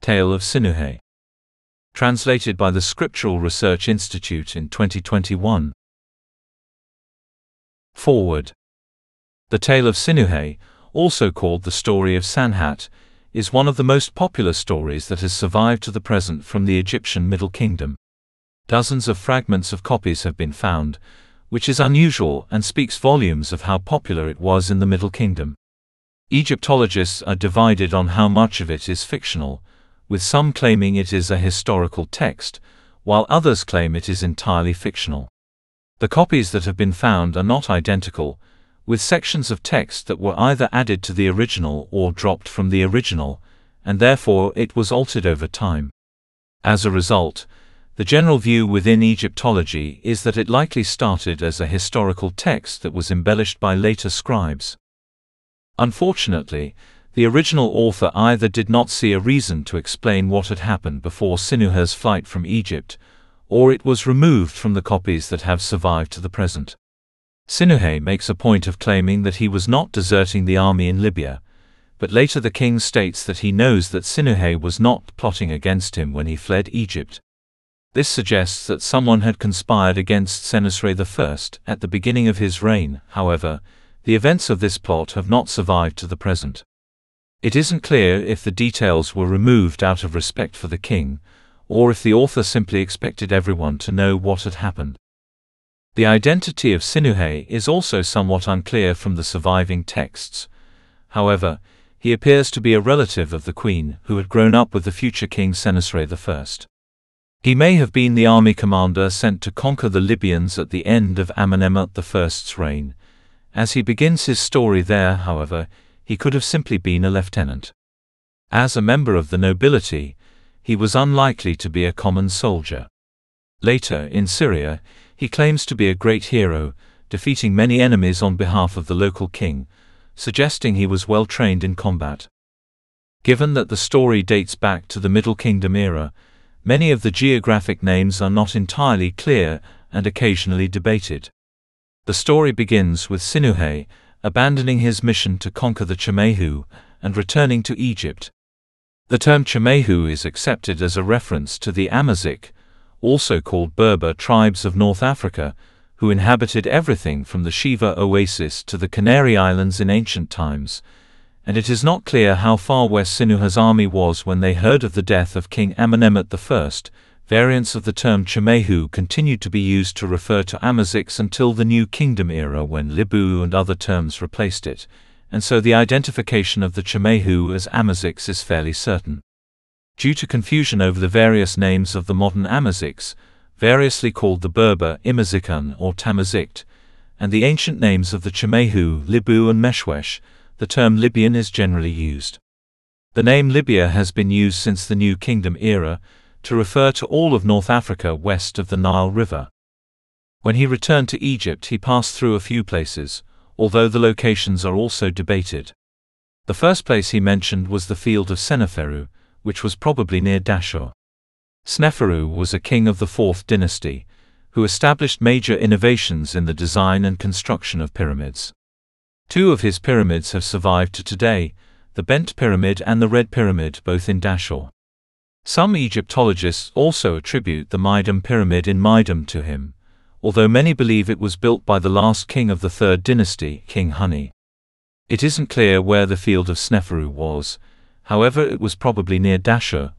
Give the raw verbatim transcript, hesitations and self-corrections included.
Tale of Sinuhe. Translated by the Scriptural Research Institute in twenty twenty-one. Forward. The Tale of Sinuhe, also called the Story of Sanhat, is one of the most popular stories that has survived to the present from the Egyptian Middle Kingdom. Dozens of fragments of copies have been found, which is unusual and speaks volumes of how popular it was in the Middle Kingdom. Egyptologists are divided on how much of it is fictional, with some claiming it is a historical text, while others claim it is entirely fictional. The copies that have been found are not identical, with sections of text that were either added to the original or dropped from the original, and therefore it was altered over time. As a result, the general view within Egyptology is that it likely started as a historical text that was embellished by later scribes. Unfortunately, the original author either did not see a reason to explain what had happened before Sinuhe's flight from Egypt, or it was removed from the copies that have survived to the present. Sinuhe makes a point of claiming that he was not deserting the army in Libya, but later the king states that he knows that Sinuhe was not plotting against him when he fled Egypt. This suggests that someone had conspired against Senusret the First at the beginning of his reign. However, the events of this plot have not survived to the present. It isn't clear if the details were removed out of respect for the king, or if the author simply expected everyone to know what had happened. The identity of Sinuhe is also somewhat unclear from the surviving texts. However, he appears to be a relative of the queen who had grown up with the future king Senusret the First. He may have been the army commander sent to conquer the Libyans at the end of Amenemhat the First's reign. As he begins his story there, however, he could have simply been a lieutenant. As a member of the nobility, he was unlikely to be a common soldier. Later, in Syria, he claims to be a great hero, defeating many enemies on behalf of the local king, suggesting he was well trained in combat. Given that the story dates back to the Middle Kingdom era, many of the geographic names are not entirely clear and occasionally debated. The story begins with Sinuhe abandoning his mission to conquer the Chamehu and returning to Egypt. The term Chamehu is accepted as a reference to the Amazigh, also called Berber tribes of North Africa, who inhabited everything from the Shiva Oasis to the Canary Islands in ancient times, and it is not clear how far west Sinuhe's army was when they heard of the death of King Amenemhat the First. Variants of the term Chamehu continued to be used to refer to Amazighs until the New Kingdom era when Libu and other terms replaced it, and so the identification of the Chamehu as Amazighs is fairly certain. Due to confusion over the various names of the modern Amazighs, variously called the Berber Imazighan or Tamazight, and the ancient names of the Chamehu, Libu and Meshwesh, the term Libyan is generally used. The name Libya has been used since the New Kingdom era, to refer to all of North Africa west of the Nile River. When he returned to Egypt, he passed through a few places, although the locations are also debated. The first place he mentioned was the field of Seneferu, which was probably near Dashur. Sneferu was a king of the fourth dynasty, who established major innovations in the design and construction of pyramids. Two of his pyramids have survived to today, the Bent Pyramid and the Red Pyramid, both in Dashur. Some Egyptologists also attribute the Meidum Pyramid in Meidum to him, although many believe it was built by the last king of the third dynasty, King Huni. It isn't clear where the field of Sneferu was, however it was probably near Dashur,